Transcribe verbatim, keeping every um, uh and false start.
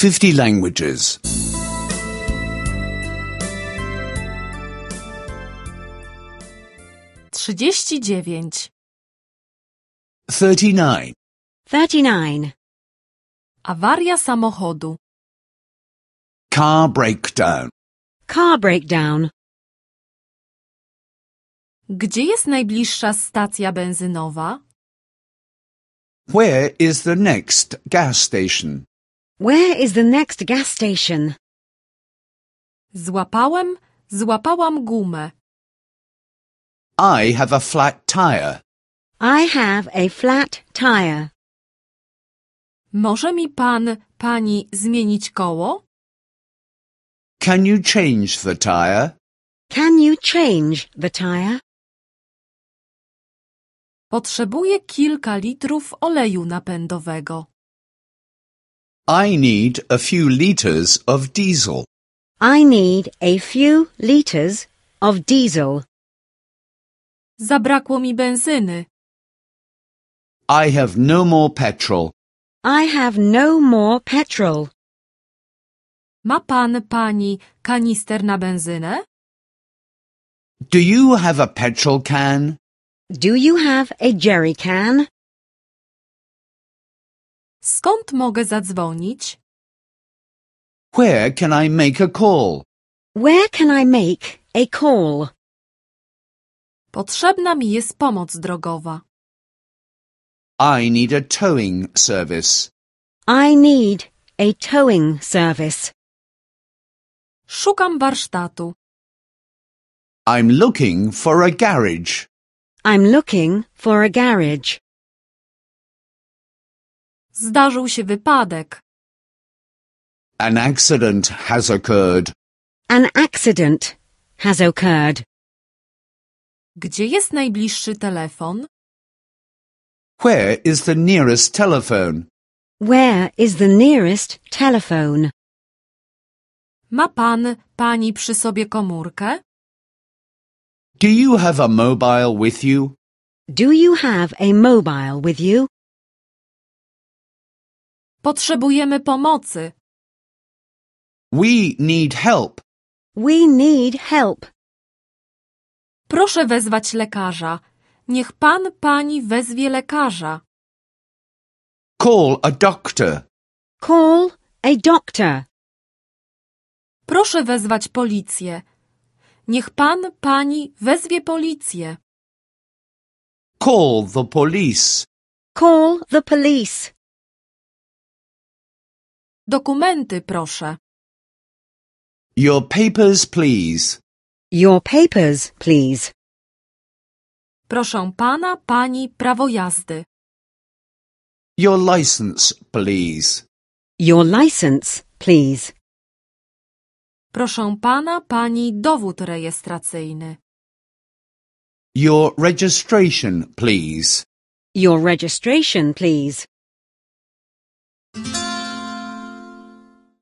fifty languages. Trzydzieści dziewięć. Thirty-nine. thirty-nine. Awaria samochodu. Car breakdown. Car breakdown. Gdzie jest najbliższa stacja benzynowa? Where is the next gas station? Where is the next gas station? Złapałem, złapałam gumę. I have a flat tire. I have a flat tire. Może mi pan, pani zmienić koło? Can you change the tire? Can you change the tire? Potrzebuję kilka litrów oleju napędowego. I need a few liters of diesel. I need a few liters of diesel. Zabrakło mi benzyny. I have no more petrol. I have no more petrol. Ma pan, pani kanister na benzynę? Do you have a petrol can? Do you have a jerry can? Skąd mogę zadzwonić? Where can I make a call? Where can I make a call? Potrzebna mi jest pomoc drogowa. I need a towing service. I need a towing service. Szukam warsztatu. I'm looking for a garage. I'm looking for a garage. Zdarzył się wypadek. An accident has occurred. An accident has occurred. Gdzie jest najbliższy telefon? Where is the nearest telephone? Where is the nearest telephone? Ma pan, pani przy sobie komórkę? Do you have a mobile with you? Do you have a mobile with you? Potrzebujemy pomocy. We need help. We need help. Proszę wezwać lekarza. Niech pan, pani wezwie lekarza. Call a doctor. Call a doctor. Proszę wezwać policję. Niech pan, pani wezwie policję. Call the police. Call the police. Dokumenty, proszę. Your papers, please. Your papers, please. Proszę pana, pani prawo jazdy. Your license, please. Your license, please. Proszę pana, pani dowód rejestracyjny. Your registration, please. Your registration, please.